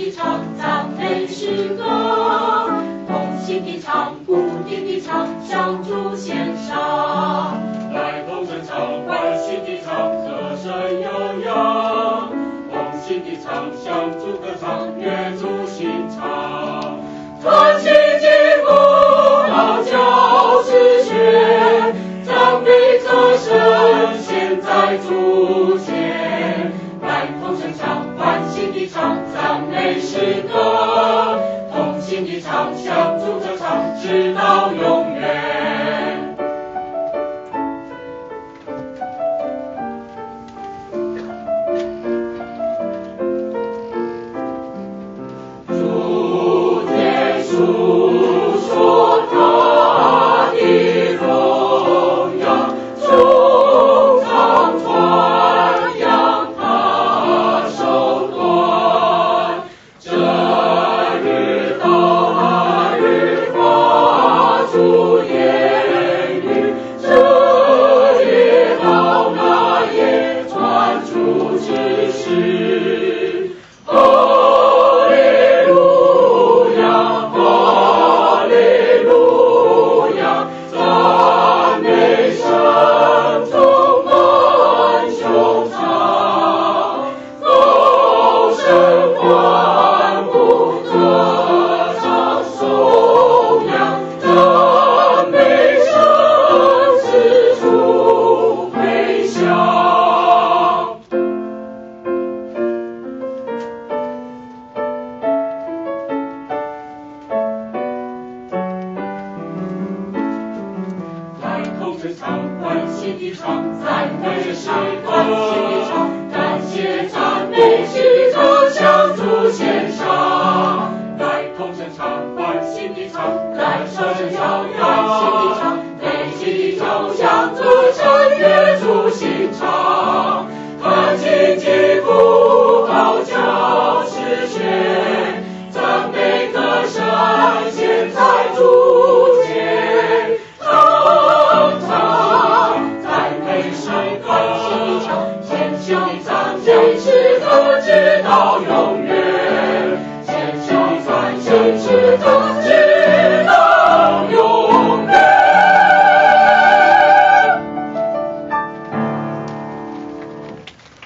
的唱赞美诗歌，同心的唱，不定的唱，向主献上。 来同声唱，欢喜的唱，歌声悠扬，同心的唱，向主歌唱，愿主心肠。 团结疾步，号角是血，赞美歌声献在主前。来同声唱，欢喜的唱，赞美诗歌，同心的唱，向主歌唱，直到永远。主耶稣说他的荣耀，众常传扬他手段。这日到那日发出言语，这夜到那夜传出知识。哈利路亚，哈利路亚，赞美声充满穹苍，高声欢呼，歌唱颂扬，赞美声四处回响。来同声唱，欢喜的唱，赞美诗歌，欢喜的唱，感谢赞美诗歌，向主献上。来同声唱，欢喜的唱，来唱声叫，欢喜的唱，悲喜的唱，向主唱，乐主心肠。弹琴击鼓，号角是血，赞美歌声献在主前。赞美诗歌，欢喜的唱，献上赞美诗歌，直到永远。